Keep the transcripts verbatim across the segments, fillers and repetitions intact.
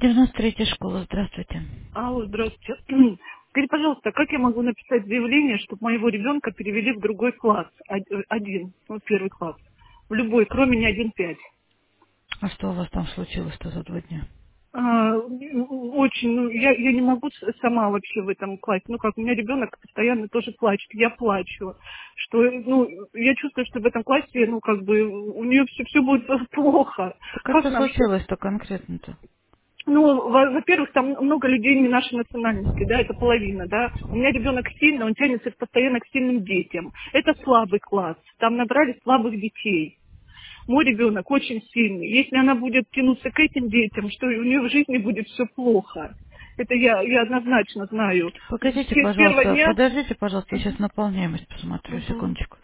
девяносто третья школа, здравствуйте. Алло, здравствуйте. Скажите, пожалуйста, как я могу написать заявление, чтобы моего ребенка перевели в другой класс, од- один, ну, первый класс, в любой, кроме не один пять? А что у вас там случилось-то за два дня? А, очень, ну, я, я не могу с- сама вообще в этом классе. Ну, как, у меня ребенок постоянно тоже плачет, я плачу. Что, ну, я чувствую, что в этом классе, ну, как бы, у нее все, все будет плохо. Так как Как это нам, что, случилось-то конкретно-то? Ну, во- во-первых, там много людей не нашей национальности, да, это половина, да. У меня ребенок сильный, он тянется постоянно к сильным детям. Это слабый класс, там набрали слабых детей. Мой ребенок очень сильный. Если она будет тянуться к этим детям, что у нее в жизни будет все плохо. Это я, я однозначно знаю. С, Погодите, с первого пожалуйста, дня. подождите, пожалуйста, я сейчас Мгм, наполняемость посмотрю, мгм. секундочку.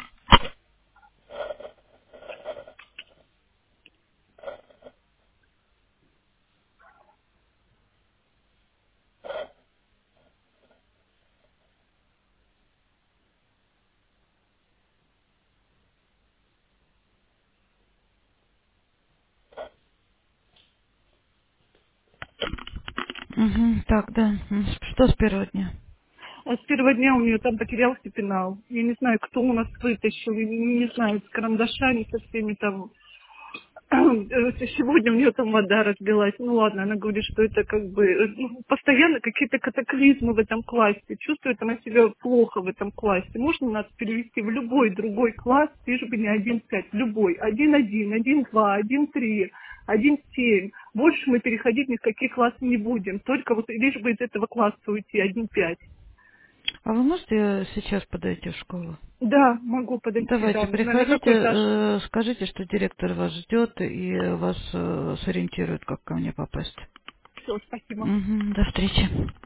Угу, так, да. М, Что с первого дня? А с первого дня у нее там потерялся пенал. Я не знаю, кто у нас вытащил, я не, не знаю, с карандашами, со всеми там. Сегодня у нее там вода разбилась. Ну ладно, она говорит, что это как бы э, ну, постоянно какие-то катаклизмы в этом классе. Чувствует она себя плохо в этом классе. Можно нас перевести в любой другой класс, лишь бы не один пять, любой. Один один, один два, один три, один семь. Больше мы переходить ни в какие классы не будем. Только вот лишь бы из этого класса уйти, один пять. А вы можете сейчас подойти в школу? Да, могу подойти, Давайте, да. На, на приходите, какой этаж? э, скажите, что директор вас ждет и вас э, сориентирует, как ко мне попасть. Все, спасибо. Угу, до встречи.